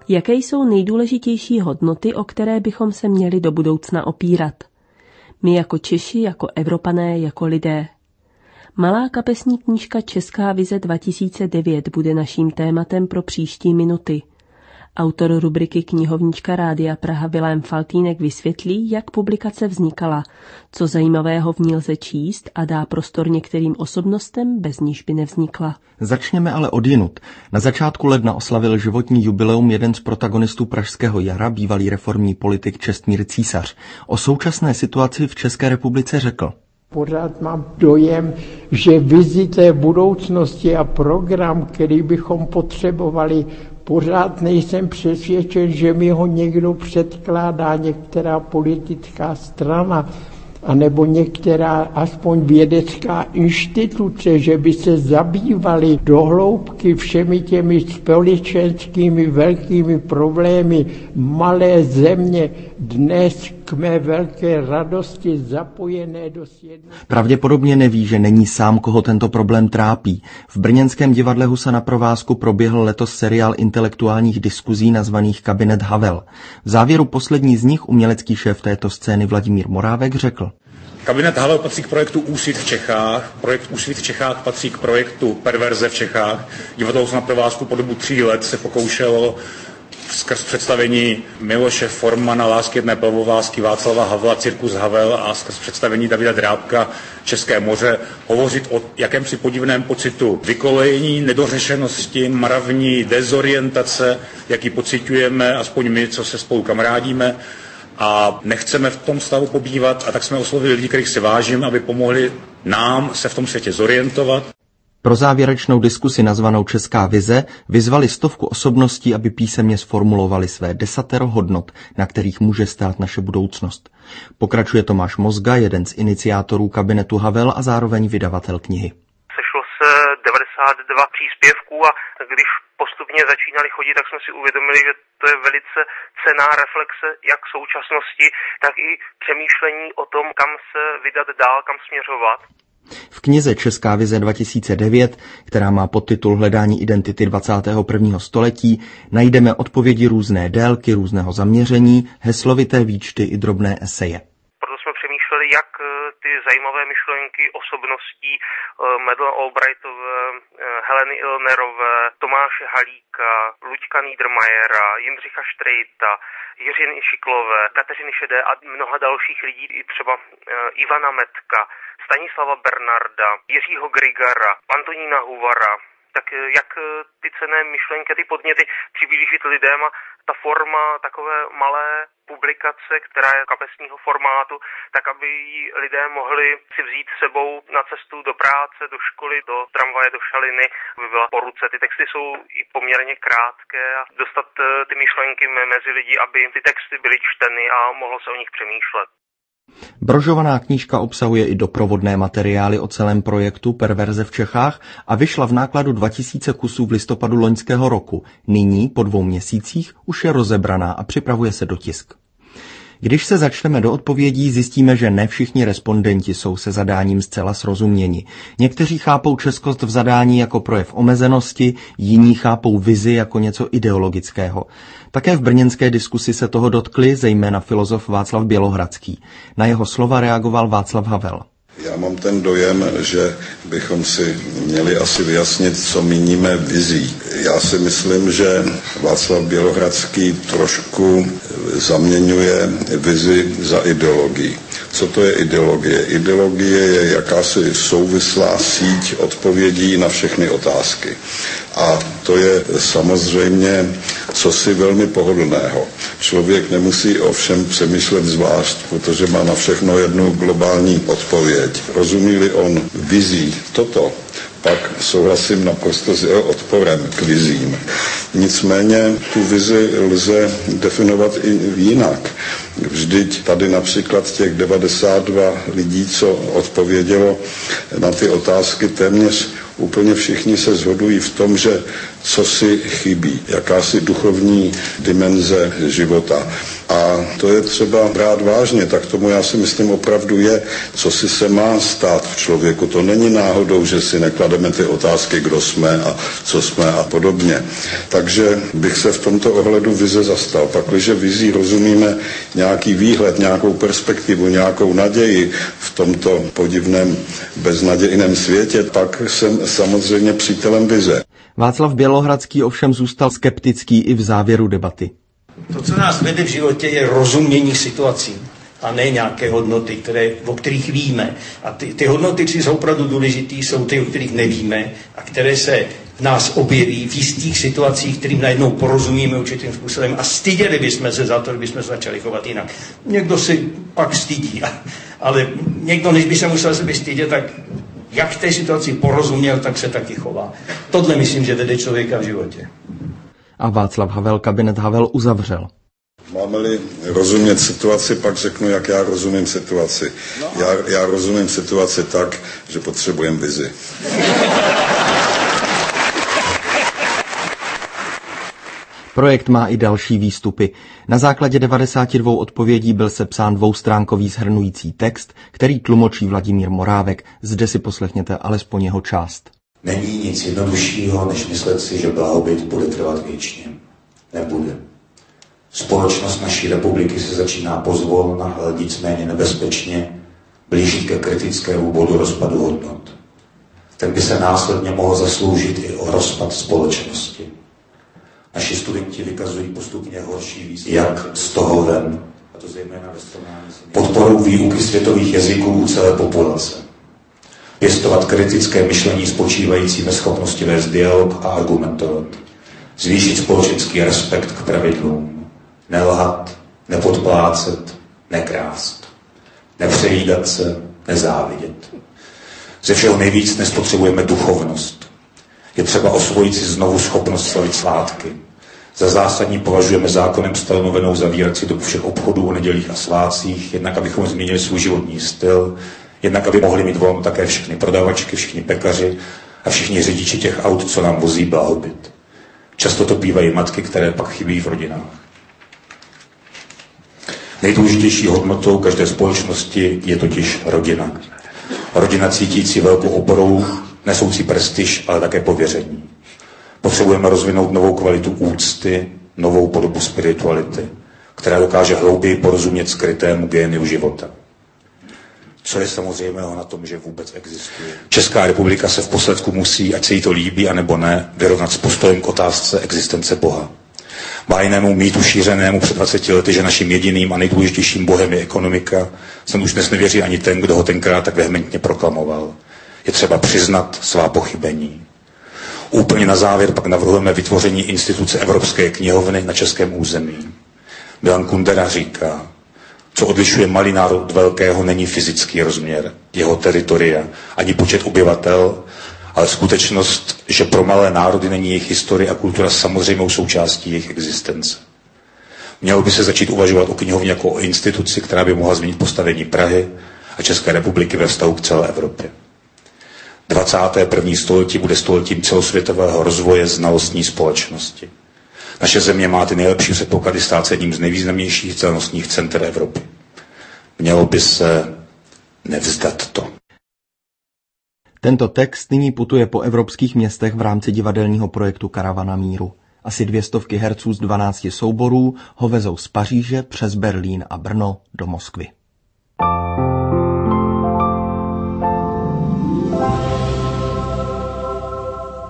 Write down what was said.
Jaké jsou nejdůležitější hodnoty, o které bychom se měli do budoucna opírat? My jako Češi, jako Evropané, jako lidé. Malá kapesní knížka Česká vize 2009 bude naším tématem pro příští minuty. Autor rubriky Knihovnička Rádia Praha Vilém Faltýnek vysvětlí, jak publikace vznikala, co zajímavého v ní lze číst a dá prostor některým osobnostem, bez níž by nevznikla. Začněme ale odjinud. Na začátku ledna oslavil životní jubileum jeden z protagonistů Pražského jara, bývalý reformní politik Čestmír Císař. O současné situaci v České republice řekl: Pořád mám dojem, že vizi té budoucnosti a program, který bychom potřebovali, pořád nejsem přesvědčen, že mi ho někdo předkládá, některá politická strana, anebo některá aspoň vědecká instituce, že by se zabývali do hloubky všemi těmi společenskými velkými problémy malé země, dnes k mé velké radosti zapojené do sjednocení. Pravděpodobně neví, že není sám, koho tento problém trápí. V brněnském divadle Husa na provázku proběhl letos seriál intelektuálních diskuzí nazvaných Kabinet Havel. V závěru poslední z nich umělecký šéf této scény Vladimír Morávek řekl: Kabinet Havel patří k projektu Úsvit v Čechách. Projekt Úsvit v Čechách patří k projektu Perverze v Čechách. Divadlo Husa na provázku po dobu 3 let se pokoušelo skrz představení Miloše Formana, Lásky jedné plavovlásky, Václava Havla, Cirkus Havel a skrz představení Davida Drábka České moře hovořit o jakémsi podivném pocitu vykolejení, nedořešenosti, mravní dezorientace, jaký pociťujeme, aspoň my, co se spolu kamarádíme, a nechceme v tom stavu pobývat, a tak jsme oslovili lidi, kterých si vážím, aby pomohli nám se v tom světě zorientovat. Pro závěrečnou diskusi nazvanou Česká vize vyzvali 100 osobností, aby písemně sformulovali své 10 hodnot, na kterých může stát naše budoucnost. Pokračuje Tomáš Mozga, jeden z iniciátorů kabinetu Havel a zároveň vydavatel knihy. Sešlo se 92 příspěvků a když postupně začínali chodit, tak jsme si uvědomili, že to je velice cenná reflexe jak současnosti, tak i přemýšlení o tom, kam se vydat dál, kam směřovat. V knize Česká vize 2009, která má podtitul Hledání identity 21. století, najdeme odpovědi různé délky, různého zaměření, heslovité výčty i drobné eseje. Proto jsme přemýšleli, jak ty zajímavé myšlenky osobností Madeleine Albrightové, Heleny Illnerové, Tomáše Halíka, Luďka Niedermayera, Jindřicha Štrejta, Jiřiny Šiklové, Kateřiny Šedé a mnoha dalších lidí, i třeba Ivana Metka, Stanislava Bernarda, Jiřího Grigara, Antonína Huvara, tak jak ty cenné myšlenky, ty podněty přiblížit lidem a ta forma takové malé publikace, která je kapesního formátu, tak aby ji lidé mohli si vzít sebou na cestu do práce, do školy, do tramvaje, do šaliny, aby byla po ruce. Ty texty jsou i poměrně krátké a dostat ty myšlenky mezi lidi, aby ty texty byly čteny a mohlo se o nich přemýšlet. Brožovaná knížka obsahuje i doprovodné materiály o celém projektu Perverze v Čechách a vyšla v nákladu 2000 kusů v listopadu loňského roku. Nyní, po 2 měsících, už je rozebraná a připravuje se dotisk. Když se začneme do odpovědí, zjistíme, že ne všichni respondenti jsou se zadáním zcela srozuměni. Někteří chápou českost v zadání jako projev omezenosti, jiní chápou vizi jako něco ideologického. Také v brněnské diskusi se toho dotkli zejména filozof Václav Bělohradský. Na jeho slova reagoval Václav Havel. Já mám ten dojem, že bychom si měli asi vyjasnit, co míníme vizí. Já si myslím, že Václav Bělohradský trošku zaměňuje vizi za ideologii. Co to je ideologie? Ideologie je jakási souvislá síť odpovědí na všechny otázky. A to je samozřejmě cosi velmi pohodlného. Člověk nemusí o všem přemýšlet zvlášť, protože má na všechno jednu globální odpověď. Rozumí-li on vizí toto, pak souhlasím naprosto s jeho odporem k vizím. Nicméně tu vizi lze definovat i jinak. Vždyť tady například těch 92 lidí, co odpovědělo na ty otázky, téměř úplně všichni se shodují v tom, že co si chybí, jakási duchovní dimenze života. A to je třeba brát vážně, tak tomu já si myslím opravdu je, co si se má stát v člověku. To není náhodou, že si neklademe ty otázky, kdo jsme a co jsme a podobně. Takže bych se v tomto ohledu vize zastal. Pakliže vizí rozumíme nějaký výhled, nějakou perspektivu, nějakou naději v tomto podivném beznadějném světě, pak jsem samozřejmě přítelem vize. Václav Bělohradský ovšem zůstal skeptický i v závěru debaty. To, co nás vede v životě, je rozumění situací a ne nějaké hodnoty, o kterých víme. A ty hodnoty, které jsou opravdu důležité, jsou ty, o kterých nevíme a které se v nás objeví v jistých situacích, kterým najednou porozumíme určitým způsobem a styděli bychom se za to, kdybychom se začali chovat jinak. Někdo si pak stydí, ale někdo, než by se musel sebe stydět, tak jak v té situaci porozuměl, tak se taky chová. Tohle myslím, že vede člověka v životě. A Václav Havel kabinet Havel uzavřel. Máme-li rozumět situaci, pak řeknu, jak já rozumím situaci. Já rozumím situaci tak, že potřebujeme vizi. Projekt má i další výstupy. Na základě 92 odpovědí byl sepsán dvoustránkový shrnující text, který tlumočí Vladimír Morávek. Zde si poslechněte alespoň jeho část. Není nic jednoduššího, než myslet si, že blahobyt bude trvat věčně. Nebude. Společnost naší republiky se začíná pozvolna, ale nicméně nebezpečně blížit ke kritickému bodu rozpadu hodnot. Ten by se následně mohl zasloužit i o rozpad společnosti. Naši studenti vykazují postupně horší výsledky. Jak z toho ven? A to zejména ve srovnání s podporou výuky světových jazyků u celé populace. Pěstovat kritické myšlení spočívající ve schopnosti vést dialog a argumentovat. Zvýšit společenský respekt k pravidlům. Nelhat, nepodplácet, nekrást. Nepřejídat se, nezávidět. Ze všeho nejvíc dnes potřebujeme duchovnost. Je třeba osvojit si znovu schopnost slavit svátky. Za zásadní považujeme zákonem stanovenou zavírací dobu všech obchodů o nedělích a svátcích, jednak abychom změnili svůj životní styl, jednak aby mohli mít volno také všechny prodavačky, všichni pekaři a všichni řidiči těch aut, co nám vozí blahobyt. Často to bývají matky, které pak chybí v rodinách. Nejdůležitější hodnotou každé společnosti je totiž rodina. Rodina cítící velkou oporou, nesoucí prestiž, ale také pověření. Potřebujeme rozvinout novou kvalitu úcty, novou podobu spirituality, která dokáže hlouběji porozumět skrytému géniu života. Co je samozřejmého na tom, že vůbec existuje. Česká republika se v posledku musí, ať se jí to líbí, anebo ne, vyrovnat s postojem k otázce existence Boha. Bájnému mýtu šířenému před 20 lety, že naším jediným a nejdůležitějším bohem je ekonomika, sem už dnes nevěří ani ten, kdo ho tenkrát tak vehementně proklamoval. Je třeba přiznat svá pochybení. Úplně na závěr pak navrhujeme vytvoření instituce Evropské knihovny na českém území. Milan Kundera říká, co odlišuje malý národ od velkého, není fyzický rozměr, jeho teritoria, ani počet obyvatel, ale skutečnost, že pro malé národy není jejich historie a kultura samozřejmou součástí jejich existence. Mělo by se začít uvažovat o knihovně jako o instituci, která by mohla změnit postavení Prahy a České republiky ve vztahu k celé Evropě. 21. století bude stoletím celosvětového rozvoje znalostní společnosti. Naše země má ty nejlepší předpoklady stát se jedním z nejvýznamnějších znalostních center Evropy. Mělo by se nevzdat to. Tento text nyní putuje po evropských městech v rámci divadelního projektu Karavana míru. Asi 200 herců z 12 souborů ho vezou z Paříže přes Berlín a Brno do Moskvy.